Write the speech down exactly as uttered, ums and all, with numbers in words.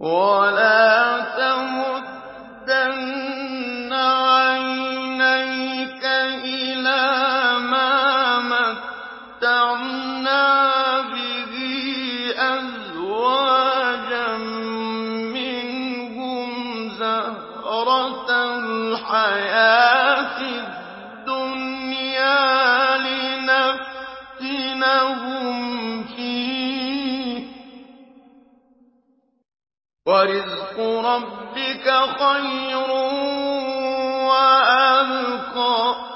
وَلَا تَمُدَّنَّ عَيْنَيْكَ إِلَىٰ مَا مَتَّعْنَا بِهِ أَزْوَاجًا مِّنْهُمْ زَهْرَةَ الْحَيَاةِ الدُّنْيَا لِنَفْتِنَهُمْ فِيهِ ۚ وَرِزْقُ رَبِّكَ خَيْرٌ وَأَبْقَىٰ